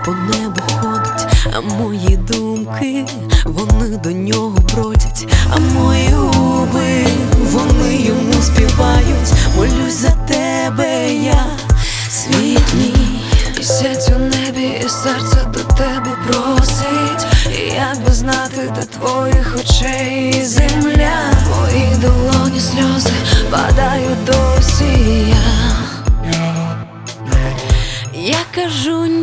по небу ходить, а мої думки, вони до нього бродять, а мої губи, вони йому співають. Молюсь за тебе я, світ мій. Місяць у небі і серце до тебе просить, і як би знати, де твоїх очей земля. Мої долоні сльози падають досі. Я кажу